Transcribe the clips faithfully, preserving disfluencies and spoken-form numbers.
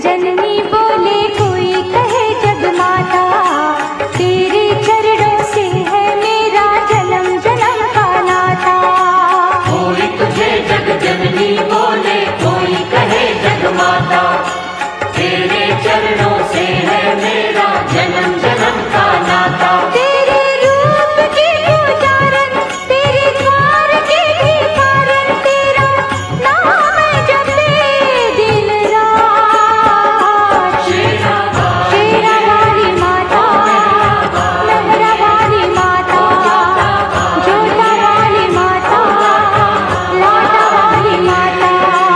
जननी बोले कोई कहे जगमाता, तेरे चरणों से है मेरा जन्म जन्म का नाता। कोई तुझे जग जननी बोले कोई कहे जगमाता, तेरे चरणों से है मेरा जन्म जन्म का नाता। तेरे रूप के पुजारन, तेरे द्वार के भिखारन, तेरा नाम जपे दिन रात। शेरा वाली माता, लहरा वाली माता, जोता वाली माता, लाटा वाली माता।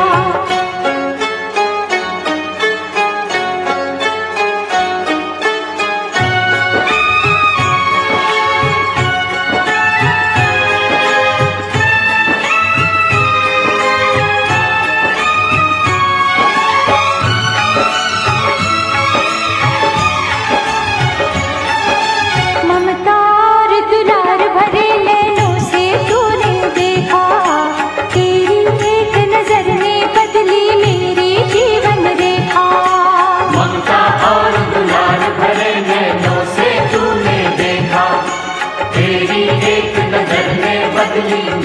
ममता और दुलार भरे नैनों से तूने देखा, तेरी एक नजर ने बदली मेरी जीवन रेखा। ममता और दुलार भरे नैनों से तूने देखा, तेरी एक नजर ने बदली